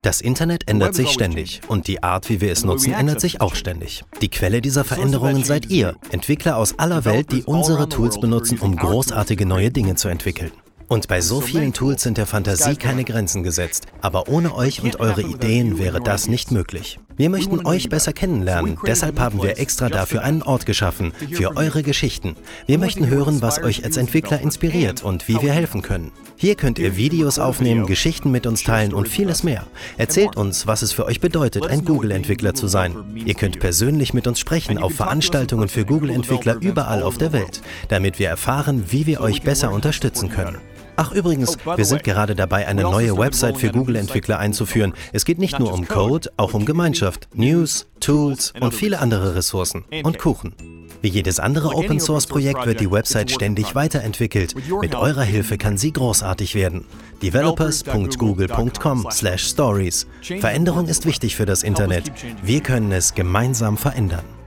Das Internet ändert sich ständig und die Art, wie wir es nutzen, ändert sich auch ständig. Die Quelle dieser Veränderungen seid ihr, Entwickler aus aller Welt, die unsere Tools benutzen, um großartige neue Dinge zu entwickeln. Und bei so vielen Tools sind der Fantasie keine Grenzen gesetzt, aber ohne euch und eure Ideen wäre das nicht möglich. Wir möchten euch besser kennenlernen, deshalb haben wir extra dafür einen Ort geschaffen, für eure Geschichten. Wir möchten hören, was euch als Entwickler inspiriert und wie wir helfen können. Hier könnt ihr Videos aufnehmen, Geschichten mit uns teilen und vieles mehr. Erzählt uns, was es für euch bedeutet, ein Google-Entwickler zu sein. Ihr könnt persönlich mit uns sprechen auf Veranstaltungen für Google-Entwickler überall auf der Welt, damit wir erfahren, wie wir euch besser unterstützen können. Ach übrigens, wir sind gerade dabei, eine neue Website für Google-Entwickler einzuführen. Es geht nicht nur um Code, auch um Gemeinschaft, News, Tools und viele andere Ressourcen und Kuchen. Wie jedes andere Open-Source-Projekt wird die Website ständig weiterentwickelt. Mit eurer Hilfe kann sie großartig werden. developers.google.com/stories. Veränderung ist wichtig für das Internet. Wir können es gemeinsam verändern.